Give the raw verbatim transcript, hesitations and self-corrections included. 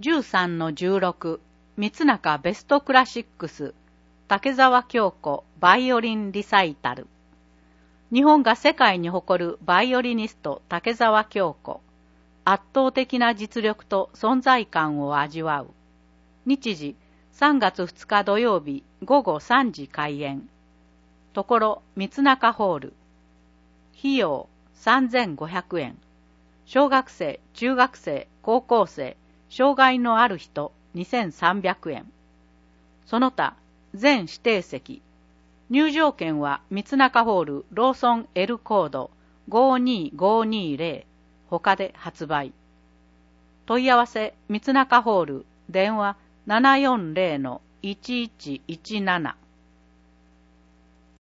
じゅうさんのじゅうろく、三中ベストクラシックス、竹澤京子バイオリンリサイタル。日本が世界に誇るバイオリニスト竹澤京子。圧倒的な実力と存在感を味わう。日時、さんがつふつか土曜日午後さんじ開演。ところ、三中ホール。費用さんぜんごひゃくえん。小学生、中学生、高校生、障害のある人にせんさんびゃくえん。その他、全指定席。入場券は三中ホールローソン L コードごにーごにーぜろ他で発売。問い合わせ三中ホール電話ななよんぜろのいちいちいちなな。